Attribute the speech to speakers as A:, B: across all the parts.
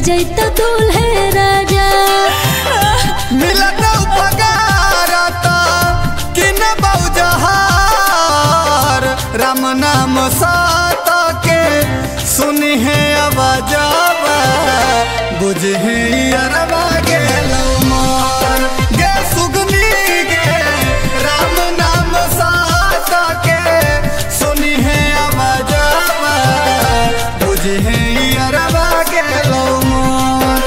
A: जैत दूल्हे राजा
B: मिलत उपकारता कि न बहुजहार राम नाम सात के सुनी है आवाजवा बुझे अरबा के लौमार गे सुगनी गे राम नाम सात के सुनी है आवाजवा बुझे अरबा के लौमार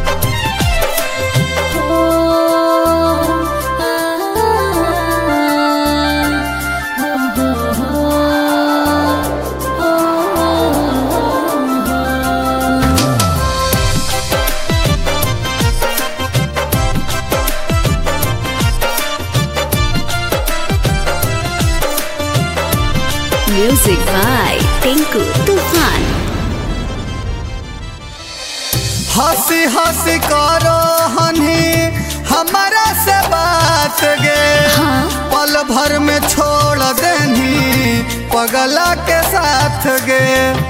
A: म्यूजिक बाय टिंकू तूफान।
B: हंसी हंसी करो हनी हमारा से बात गे पल भर में छोड़ देनी पगला के साथ गे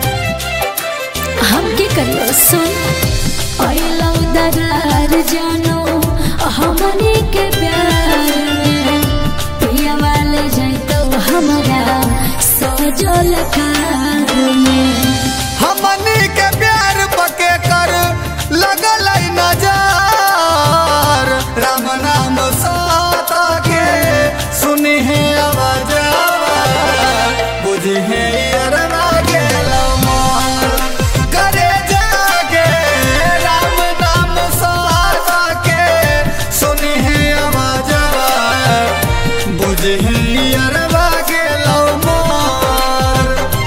A: हम के करियो सुन पहला दरार जानो हमनी के प्यार में पिया वाले जैतो हमारा सजल कार में
B: हमनी के प्यार पके कर लगल नजार राम नाम सात के सुनी है आवाजवा बुझी है अरबा के लौमार करे जागे राम नाम सात के सुनी है आवाजवा बुझी है अरबा के लौमार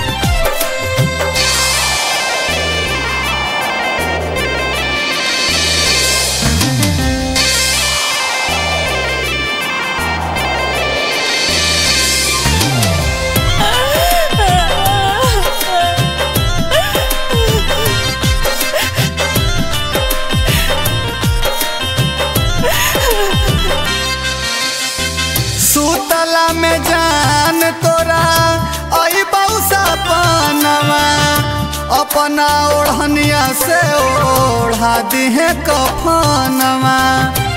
B: सुतला में जान तोरा आई बहुसा पनवा अपना ओढ़निया से ओढ़ा दी है कफनवा